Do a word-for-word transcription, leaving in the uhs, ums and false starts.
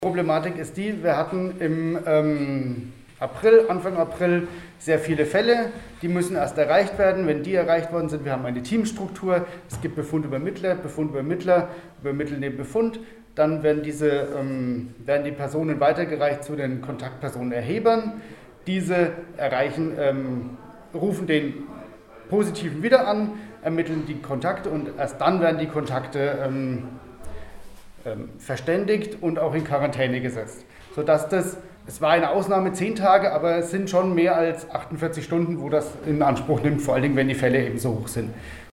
Problematik ist die, wir hatten im ähm, April, Anfang April sehr viele Fälle, die müssen erst erreicht werden. Wenn die erreicht worden sind, wir haben eine Teamstruktur, es gibt Befundübermittler, Befundübermittler übermitteln den Befund, dann werden, diese, ähm, werden die Personen weitergereicht zu den Kontaktpersonenerhebern. Diese erreichen, ähm, rufen den Positiven wieder an, ermitteln die Kontakte und erst dann werden die Kontakte ähm, ähm, verständigt und auch in Quarantäne gesetzt. Sodass das, es war eine Ausnahme zehn Tage, aber es sind schon mehr als achtundvierzig Stunden, wo das in Anspruch nimmt, vor allen Dingen, wenn die Fälle eben so hoch sind.